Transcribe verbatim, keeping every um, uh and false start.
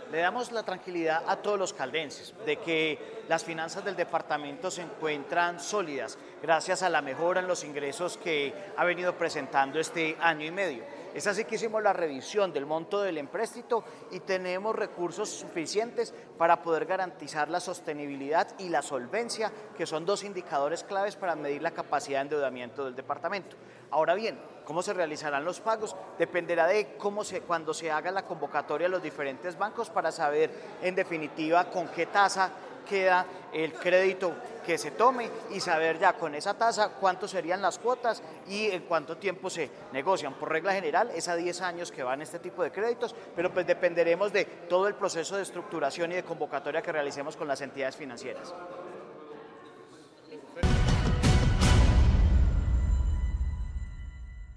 Le damos la tranquilidad a todos los caldenses de que las finanzas del departamento se encuentran sólidas gracias a la mejora en los ingresos que ha venido presentando este año y medio. Es así que hicimos la revisión del monto del empréstito y tenemos recursos suficientes para poder garantizar la sostenibilidad y la solvencia, que son dos indicadores claves para medir la capacidad de endeudamiento del departamento. Ahora bien, ¿cómo se realizarán los pagos? Dependerá de cómo se, cuando se haga la convocatoria a los diferentes bancos para saber en definitiva con qué tasa queda el crédito que se tome y saber ya con esa tasa cuánto serían las cuotas y en cuánto tiempo se negocian. Por regla general es a diez años que van este tipo de créditos, pero pues dependeremos de todo el proceso de estructuración y de convocatoria que realicemos con las entidades financieras.